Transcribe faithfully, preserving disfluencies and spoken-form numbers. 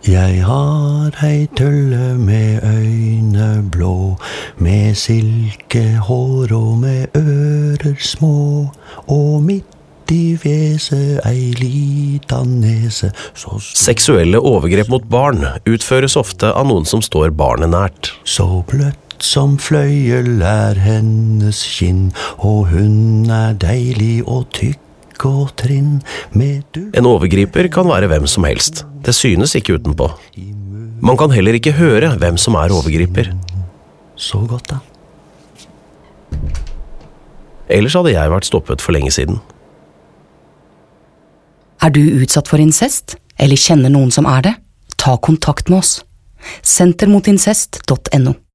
Jeg har ei tølle med øyne blå, med silkehår og med ører små, og midt i fjeset ei lita nese. Så Seksuelle overgrep mot barn utføres ofte av noen som står barnet nært. Så bløtt som fløyel er hennes kinn, og hun er deilig og tykk og trinn med du. En overgriper kan være hvem som helst. Det synes ikke utenpå. Man kan heller ikke høre hvem som er overgriper. Så godt da. Ellers hadde jeg vært stoppet for lenge siden. Er du utsatt for incest, eller kjenner noen som er det? Ta kontakt med oss. senter mot incest punktum no